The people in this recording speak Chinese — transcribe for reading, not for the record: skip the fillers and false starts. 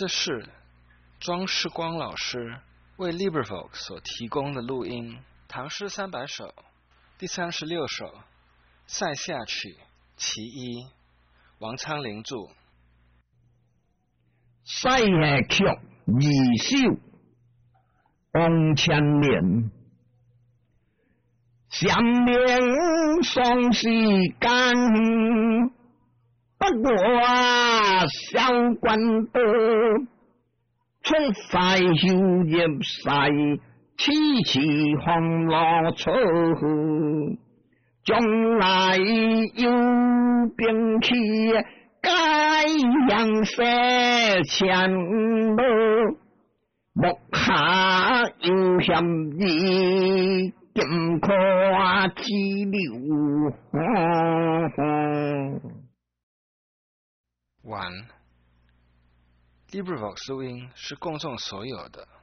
这是庄世光老师为 LibriVox 所提供的录音，唐诗300首第36首塞下曲其一，王昌龄著。 塞下曲二首，王千年。想念宋时间，不过小官多，出塞休入塞，痴痴红罗草。将来有兵器，该阳射前路，目下有嫌疑。金科之流， 完。LibriVox 录音是公众所有的。